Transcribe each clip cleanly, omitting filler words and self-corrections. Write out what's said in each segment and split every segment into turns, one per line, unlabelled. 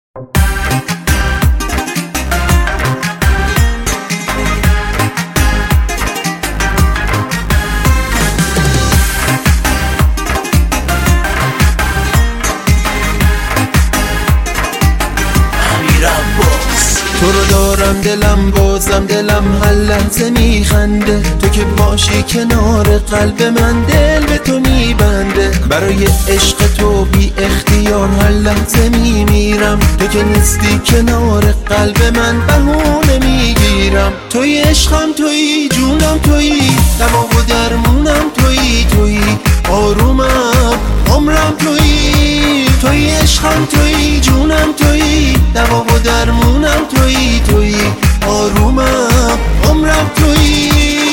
تو رو دارم دلم بازم دلم هر لحظه میخنده، تو که باشی کنار قلب من دل به تو میبنده. برای عشق تو بی اختیار هر لحظه میمیرم، تو که نیستی کنار قلب من بهونه میگیرم. توی عشقم توی جونم توی دوا و درمونم توی آرومم عمرم توی عشقم توی جونم توی دوا و درمونم توی آرومم عمرم توی.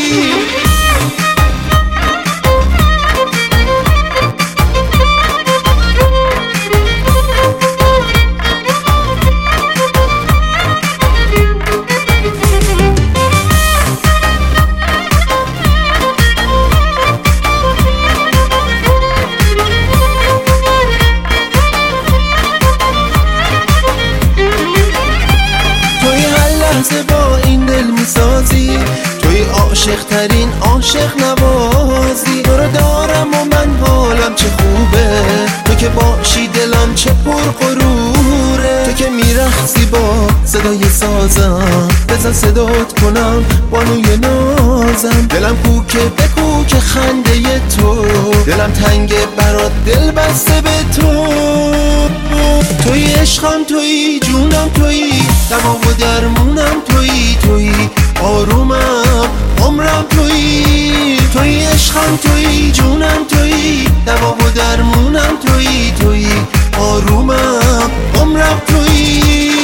با این دل میسازی، توی عاشق ترین عاشق نوازی. تو رو دارم و من حالم چه خوبه، تو که باشی دلم چه پرغروره. تو که میرقصی با صدای سازم، بزن صدات کنم بانوی نازم. دلم کوکه به کوک خنده تو، دلم تنگه برات دل بسته به تو. توی عشقم توی جونم توی دوا و درمونم توی آرومم عمرم توی عشقم توی جونم توی دوا و درمونم توی آرومم عمرم توی.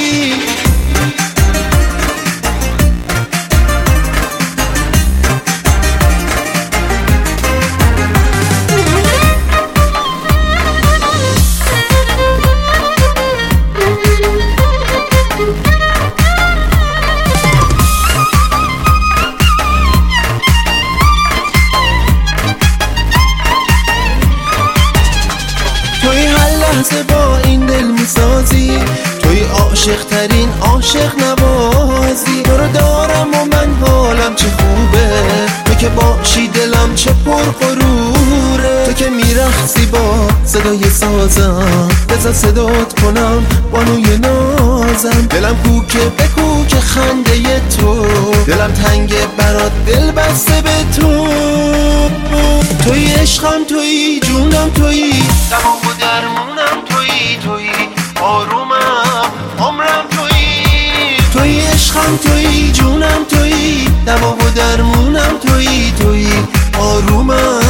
توی هر لحظه با این دل میسازی، توی عاشق ترین عاشق نوازی. تو رو دارم و من حالم چه خوبه، تو که باشی دلم چه پرغروره. تو که میرقصی با صدای سازم، بزن صدات کنم بانوی نازم. دلم کوکه به کوک خنده تو، دلم تنگه برات دل بسته به تو. توی عشقم توی جونم توی دوا و درمونم توی آرومم عمرم توی عشقم توی جونم توی دوا و درمونم توی آرومم